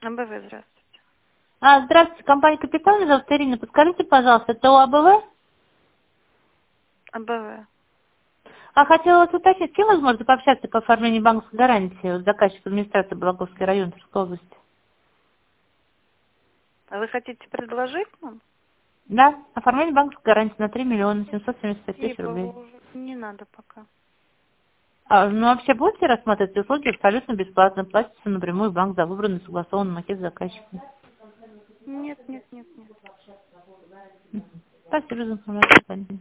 АБВ, здравствуйте. Здравствуйте, компания «Капитал», меня зовут Ирина. Подскажите, пожалуйста, это ОАБВ? АБВ. Хотела вас уточнить, с кем возможно пообщаться по оформлению банковской гарантии вот, заказчик администрации Благовский район Тверской области? А вы хотите предложить нам? Да, оформление банковской гарантии на 3 миллиона 775 тысяч Спасибо, рублей. не надо пока. Ну вообще будете рассматривать услуги абсолютно бесплатно, платите напрямую в банк за выбранный согласованный макет заказчика? Нет, нет, нет, нет. Спасибо за информацию, Валентина.